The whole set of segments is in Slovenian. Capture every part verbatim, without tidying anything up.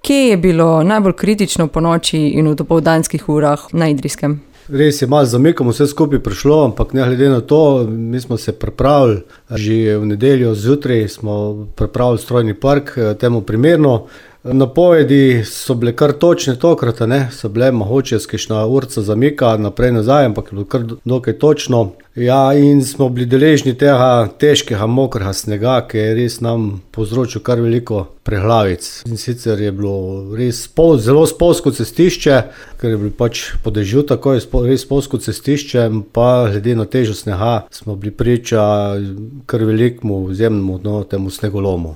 Kje je bilo najbolj kritično po noči in v dopoldanskih urah na Idrijskem? Res je, malo zamikamo vse skupaj prišlo, ampak ne glede na to, mi smo se pripravili, že v nedeljo zjutraj smo pripravili strojni park, temu primerno. Napovedi so bile kar točne tokrat, ne, so bile mogoče kakšna urca zamika naprej nazaj, ampak je bilo kar dokaj točno. Ja, in smo bili deležni tega težkega, mokrega snega, ki je res nam povzročil kar veliko preglavic. In sicer je bilo res spol, zelo spolzko cestišče, ker je bilo pač po dežju takoj res spolzko cestišče, pa glede na težo snega smo bili priča kar velikemu izjemnemu no, temu snegolomu.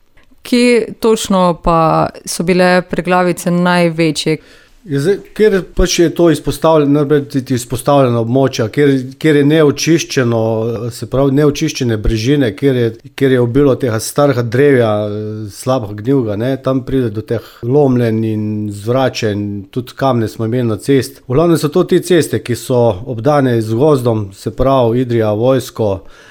Kje točno pa so bile preglavice največje? Je zdaj, kjer pač je to izpostavljeno, izpostavljeno območja, kjer, kjer je neočiščeno, se pravi neočiščene brežine, kjer je, kjer je obilo tega starega drevja, slabega gnjivega, ne, tam pride do teh lomljenj in zvračenj, tudi kamne smo imeli na cest. V glavnem so to te ceste, ki so obdane z gozdom, se pravi Idrija, Vojsko,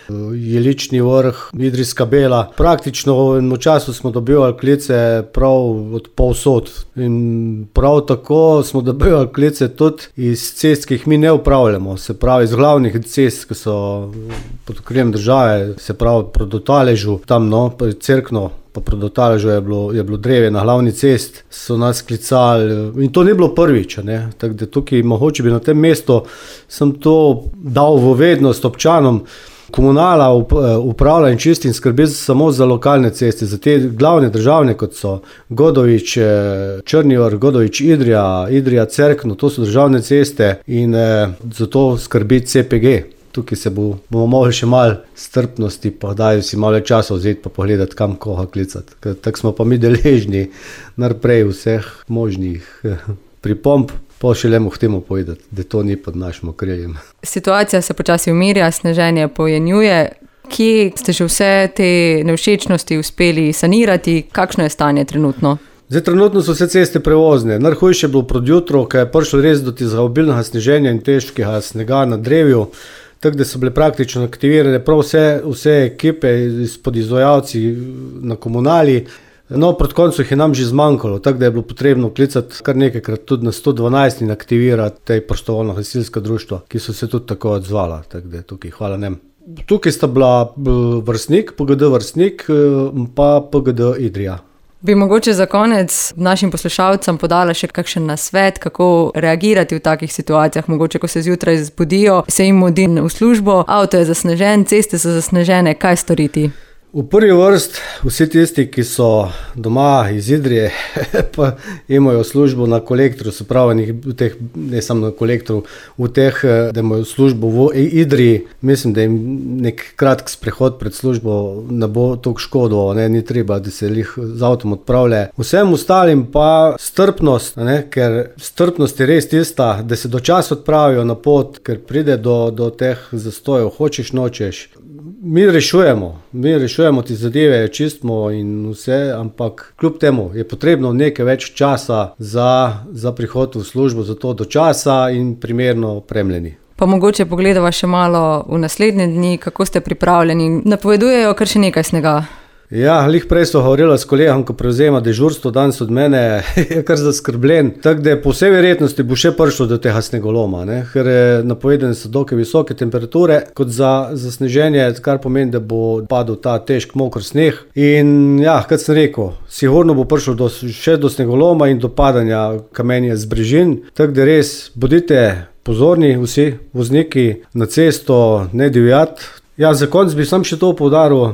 Jelični vrh, Idrijska Bela. Praktično v enem času smo dobivali klice prav od povsod in prav tako smo dobivali klice tudi iz cest, ki jih mi ne upravljamo, se pravi iz glavnih cest, ki so pod okriljem države, se pravi proti Taležu, tam no, Cerkno, pa proti Taležu je bilo, je bilo drevje na glavni cest, so nas klicali in to ni bilo prvič, ne, tako da tukaj mogoče bi na tem mestu sem to dal v vednost občanom. Komunala upravlja in čisti in skrbi samo za lokalne ceste, za te glavne državne, kot so Godovič, Črni vrh, Godovič, Idrija, Idrija, Cerkno, to so državne ceste in eh, zato skrbi C P G. Tukaj se bo, bomo mogli še malo strpnosti, pa daj si malo časa vzeti pa pogledati, kam koga klicati. Tako smo pa mi deležni naprej vseh možnih pripomb. Pa še le moh temu povedati, da to ni pod našim okriljem. Situacija se počasi umirja, sneženje pojenjuje. Kje ste že vse te nevšečnosti uspeli sanirati? Kakšno je stanje trenutno? Zdaj, trenutno so vse ceste prevozne. Najhujše je bilo proti jutru, ko je prišlo res do tega obilnega sneženja in težkega snega na drevju, tako da so bile praktično aktivirane prav vse, vse ekipe izpod izvajalci na komunali. No, proti koncu jih je nam že zmanjkalo, tako da je bilo potrebno klicati kar nekajkrat tudi na sto dvanajst in aktivirati te prostovoljno gasilska društva, ki so se tudi tako odzvala, tako da tukaj hvala njim. Tukaj sta bila vrstnik, P G D vrstnik, pa P G D Idrija. Bi mogoče za konec našim poslušalcem podala še kakšen nasvet, kako reagirati v takih situacijah, mogoče ko se zjutraj zbudijo, se jim mudi v službo, avto je zasnežen, ceste so zasnežene, kaj storiti? V prvi vrst vsi tisti, ki so doma iz Idrije, pa imajo službo na kolektorju, se pravi, v teh, ne samo na kolektorju, v teh, da imajo službo v Idriji, mislim, da jim nek kratk sprehod pred službo ne bo toliko škodo, ne, ni treba, da se jih z avtom odpravlja. Vsem ostalim pa strpnost, ne, ker strpnost je res tista, da se do časa odpravijo na pot, ker pride do, do teh zastojev, hočeš, nočeš. Mi rešujemo, mi rešujemo ti zadeve, čistimo in vse, ampak kljub temu je potrebno nekaj več časa za, za prihod v službo, zato do časa in primerno opremljeni. Pa mogoče pogledava še malo v naslednje dni, kako ste pripravljeni. Napovedujejo kar še nekaj snega. Ja, lih prej so govorila s kolegom, ko prevzema dežurstvo danes od mene, je kar zaskrbljen. Tako da po vsej verjetnosti bo še prišlo do tega snegoloma, ne? Ker napovedane so dokaj visoke temperature, kot za, za sneženje, kar pomeni, da bo padel ta težk mokr sneg. In ja, kot sem rekel, sigurno bo prišlo do, še do snegoloma in do padanja kamenja z brežin. Tako da res bodite pozorni vsi vozniki na cesto, ne divjati. Ja, za konec bi sam še to poudaril,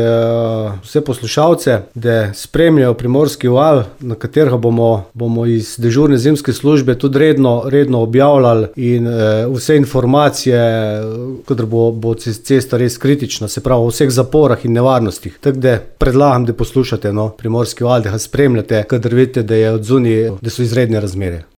da vse poslušalce, da spremljajo Primorski val, na katerega bomo, bomo iz dežurne zimske službe tudi redno, redno objavljali in e, vse informacije, kadar bo, bo cesta res kritična, se pravi o vseh zaporah in nevarnostih. Tako da predlagam, da poslušate no, Primorski val, da ga spremljate, kadar vidite, da je odzunaj, da so izredne razmere.